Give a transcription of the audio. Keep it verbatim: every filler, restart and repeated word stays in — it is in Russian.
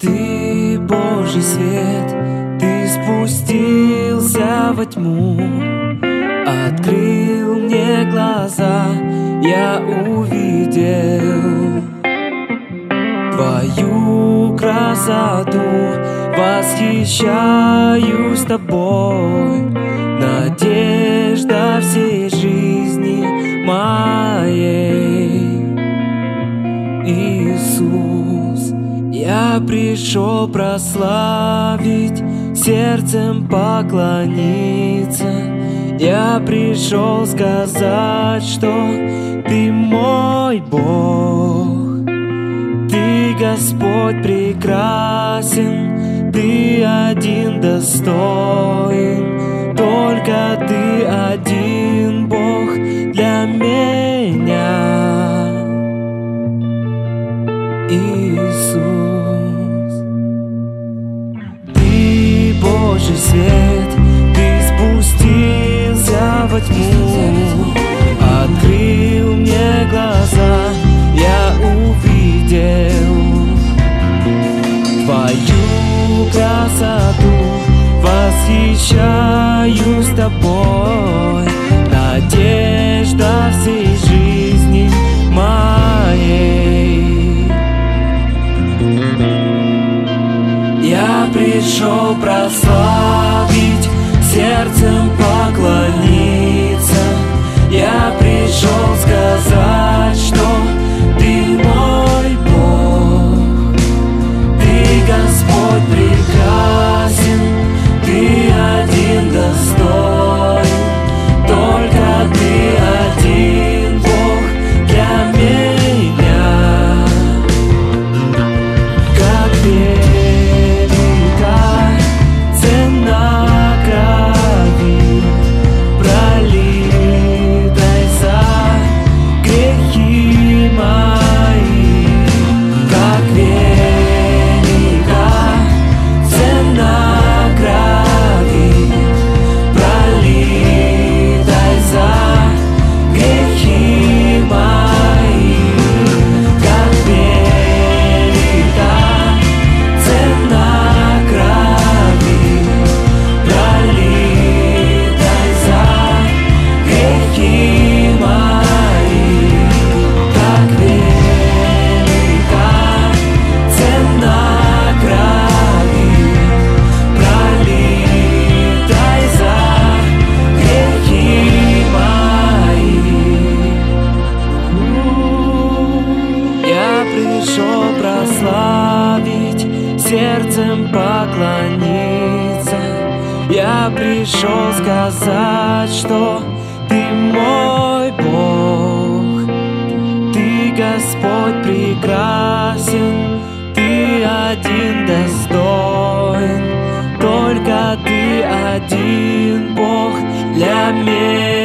Ты Божий свет, Ты спустился во тьму, открыл мне глаза, я увидел Твою красоту, восхищаюсь Тобой, надежда всей жизни моей. Иисус, я пришел прославить, сердцем поклониться. Я пришел сказать, что Ты мой Бог, Ты, Господь, прекрасен, Ты один достоин, только Ты один Бог для меня. Иисус, Ты Божий свет, Ты спустился во тьму, открыл мне глаза, я увидел Твою красоту, восхищаюсь Тобой, надежда всей жизни моей. Я пришел прославить, сердцем поклониться. Я пришел сказать, что Ты мой Бог, Ты, Господь, прекрасен, Ты один достоин, только Ты один Бог для меня. Как велика цена крови, пролитой за грехи мои. Как велика цена крови, пролитой за грехи мои. Как велика цена крови, пролитой за грехи мои. Как велика цена крови, пролитой за грехи мои. Я пришел прославить, сердцем поклониться. Я пришел сказать, что Ты мой Бог, Ты, Господь, прекрасен, Ты один достоин, только Ты один Бог для меня.